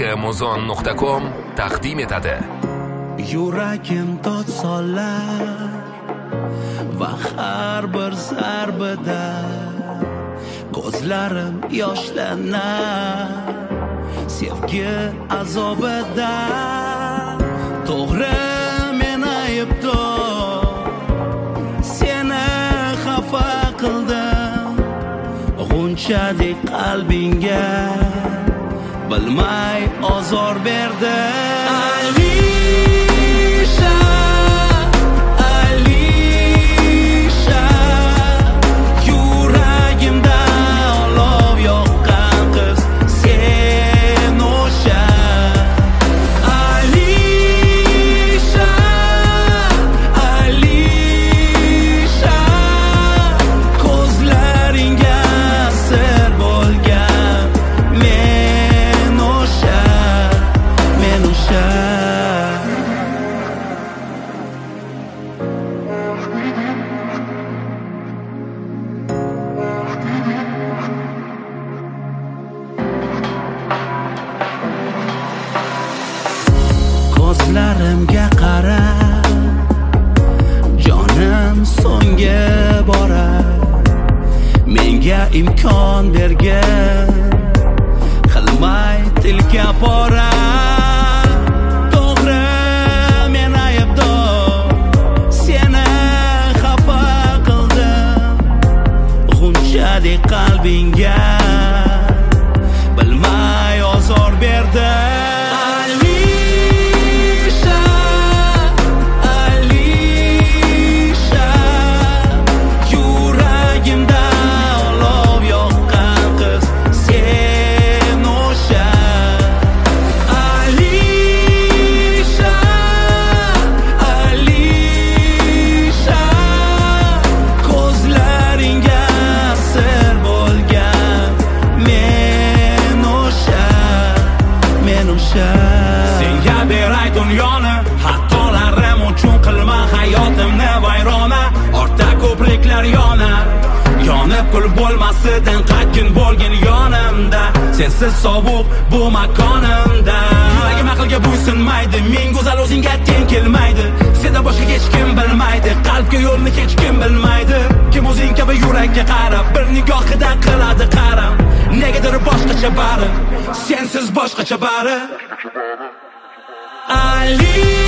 kmozon.com taqdim etadi. Yuragim dod solar va har bir zarbada ko'zlarim yoshlanar sevgi azobida. To'g'ri men aybdor, seni xafa qildim, g'unchadek qalbingga bilmay ozor berdim. Ko'zlarimga qara, jonim so'ngga borar, menga imkon bergin, qilmay tilka pora. To'g'ri men aybdor, seni xafa qildim, g'unchadek qalbingga bilmay ozor berdim. Senga beray dunyoni, xatolarim uchun qilma hayotimni vayrona. Ortda ko'priklar yonar, yonib kul bo'lmasidan qatkin bo'lgin yonimda. Sensiz sovuq bu makonimda. Yuragim aqlga bo'ysunmaydi, men go'zal o'zingga teng kelmaydi. Senda boshqa hech kim bilmaydi, qalbga yo'lni hech kim bilmaydi. Kim o'zing kabi yurakka qarab, bir nigohida qiladi qaram. Negadir boshqacha bari, sensiz boshqacha bari. Ali